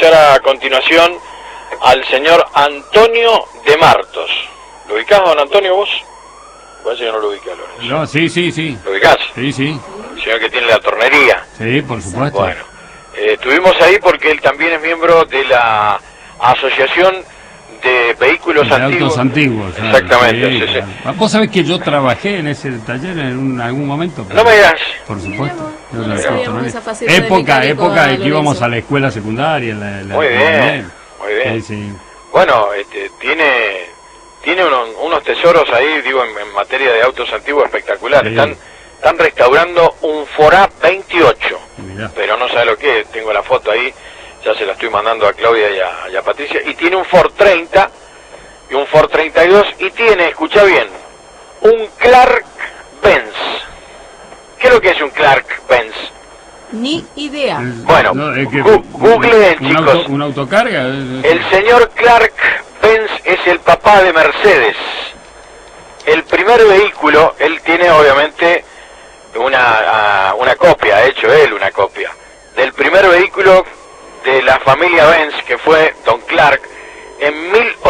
escuchar a continuación al señor Antonio de Martos. ¿Lo ubicás, don Antonio, vos? Parece que no lo ubicás, Lorenzo. No, sí. ¿Lo ubicás? Sí. El señor que tiene la tornería. Sí, por supuesto. Bueno, estuvimos ahí porque él también es miembro de la Asociación de Vehículos De Antiguos. autos antiguos. Exactamente. Sí, Sí. claro. Vos sabés que yo trabajé en ese taller en algún momento. No me digas. Por supuesto. No sabíamos esa faceta de Época de que Lorenzo. íbamos a la escuela secundaria. Muy bien. Sí. Bueno, tiene unos tesoros ahí, digo, en materia de autos antiguos espectaculares. Sí. Están restaurando un Ford 28, Mirá. pero no sabe lo que es. Tengo la foto ahí, ya se la estoy mandando a Claudia y a Patricia. Y tiene un Ford 30 y un Ford 32 y tiene, escucha bien, un Clark Benz. ¿Qué es lo que es un Clark Benz? Ni idea. Bueno, googleen, chicos. ¿Un autocarga? El señor Clark Benz es el papá de Mercedes. El primer vehículo, él tiene obviamente una copia, ha hecho él una copia, del primer vehículo de la familia Benz, que fue Don Clark, en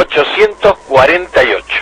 1848.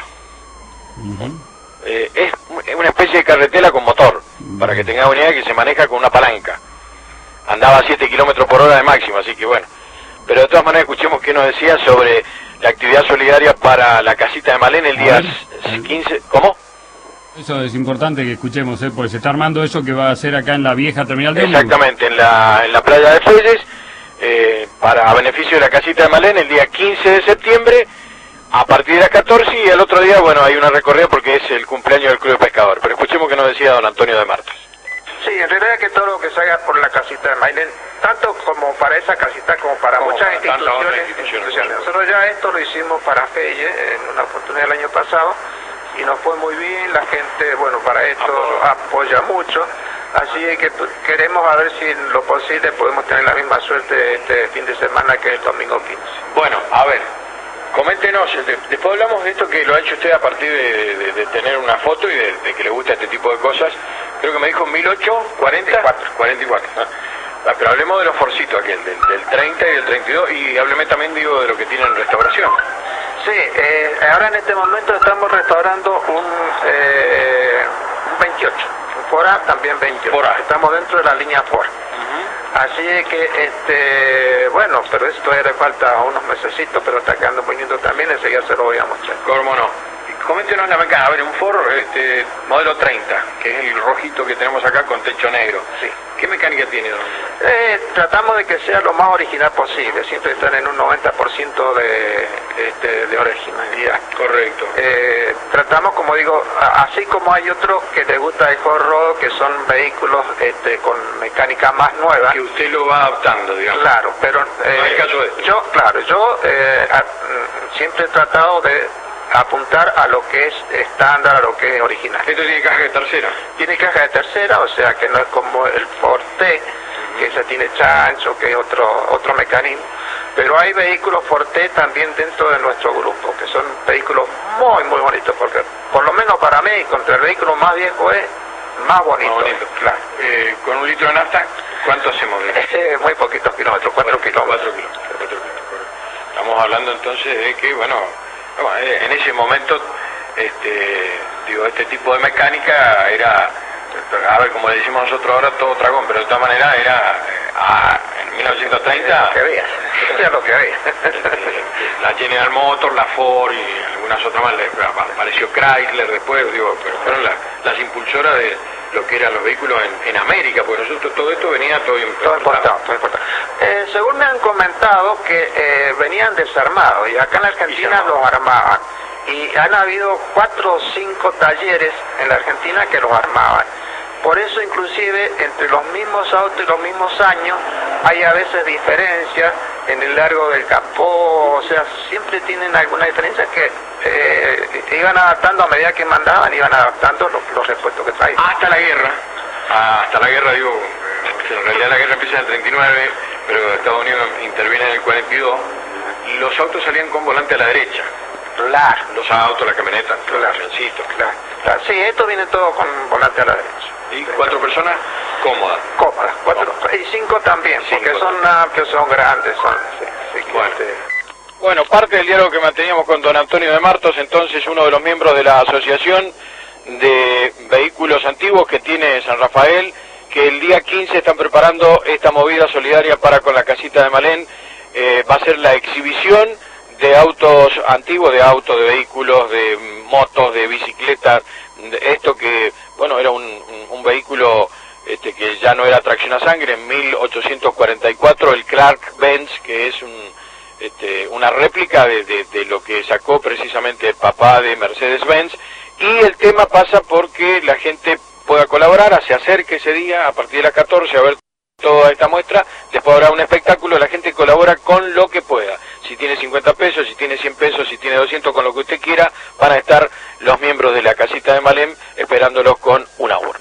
Es una especie de carretela con motor, para que tengan una idea, que se maneja con una palanca. Andaba a 7 kilómetros por hora de máximo, así que bueno. Pero de todas maneras, escuchemos qué nos decía sobre la actividad solidaria para la casita de Malén el día 15. ¿Cómo? Eso es importante que escuchemos, porque se está armando eso que va a ser acá en la vieja terminal de ómnibus. Exactamente, en la playa de Fuelles, a beneficio de la casita de Malén el día 15 de septiembre, a partir de las 14, y el otro día, bueno, hay una recorrida porque es el cumpleaños del Club de Pescador. Pero escuchemos qué nos decía don Antonio de Martos. Sí, en realidad que todo lo que se haga por la casita de Malén, tanto como para esa casita como para muchas instituciones. Nosotros ya esto lo hicimos para Felle en una oportunidad el año pasado y nos fue muy bien, la gente, bueno, para esto apoya mucho, así que queremos a ver si en lo posible podemos tener la misma suerte este fin de semana que el domingo 15. Bueno, a ver, coméntenos, después hablamos de esto que lo ha hecho usted a partir de tener una foto y de que le gusta este tipo de cosas. Creo que me dijo 1844. Pero hablemos de los forcitos aquel, del 30 y del 32, y hábleme también, digo, de lo que tienen en restauración. Sí, ahora en este momento estamos restaurando un 28, un Ford A, también 28. Estamos dentro de la línea Ford. Así que, bueno, pero esto le falta unos mesecitos, pero está quedando muy lindo también, ese ya se lo voy a mostrar. ¿Cómo no? Coméntenos la mecánica. A ver, un Ford modelo 30, que es el rojito que tenemos acá con techo negro. Sí. ¿Qué mecánica tiene, don? Tratamos de que sea lo más original posible, siempre están en un 90% de originalidad. Correcto. Tratamos, como digo, así como hay otros que les gusta el hot-rod, que son vehículos con mecánica más nueva. Que usted lo va adaptando, digamos. Claro, pero no es el caso de esto. yo siempre he tratado de apuntar a lo que es estándar, a lo que es original. ¿Esto tiene caja de tercera? Tiene caja de tercera, o sea que no es como el Ford T, que ese tiene chancho, que es otro mecanismo. Pero hay vehículos Ford T también dentro de nuestro grupo, que son vehículos muy, muy bonitos, porque por lo menos para mí, contra el vehículo más viejo es más bonito. Claro. Con un litro de nafta, ¿cuánto hacemos? Muy poquitos kilómetros, 4 kilómetros. Estamos hablando entonces de que, bueno, en ese momento, este tipo de mecánica era, a ver, como le decimos nosotros ahora, todo dragón, pero de todas maneras era, en 1930... lo que había. La General Motors, la Ford y algunas otras más, apareció Chrysler después, pero fueron las impulsoras de lo que eran los vehículos en América, porque nosotros todo esto venía todo importado. Según me han comentado que venían desarmados y acá en la Argentina los armaban, y han habido 4 o 5 talleres en la Argentina que los armaban. Por eso inclusive entre los mismos autos y los mismos años hay a veces diferencias en el largo del capó, o sea, siempre tienen alguna diferencia que iban adaptando a medida que mandaban, iban adaptando los repuestos que traían. Hasta la guerra, digo, en realidad la guerra empieza en el 39, pero Estados Unidos interviene en el 42, los autos salían con volante a la derecha. Claro. Los autos, la camioneta, los avioncitos. Claro. Sí, esto viene todo con volante a la derecha. ¿Y 4 personas? Cómodas. 4, y 5 también, porque son grandes, Así que, Bueno, parte del diálogo que manteníamos con don Antonio de Martos, entonces uno de los miembros de la Asociación de Vehículos Antiguos que tiene San Rafael, que el día 15 están preparando esta movida solidaria para con la casita de Malén. Va a ser la exhibición de autos antiguos, de vehículos, de motos, de bicicletas, esto que, bueno, era un vehículo que ya no era tracción a sangre. En 1844 el Clark Benz, que es una réplica de lo que sacó precisamente el papá de Mercedes-Benz, y el tema pasa porque la gente pueda colaborar, se acerque ese día a partir de las 14 a ver toda esta muestra. Después habrá un espectáculo, la gente colabora con lo que pueda, si tiene 50 pesos, si tiene 100 pesos, si tiene 200, con lo que usted quiera. Van a estar los miembros de la casita de Malén esperándolos con una urna.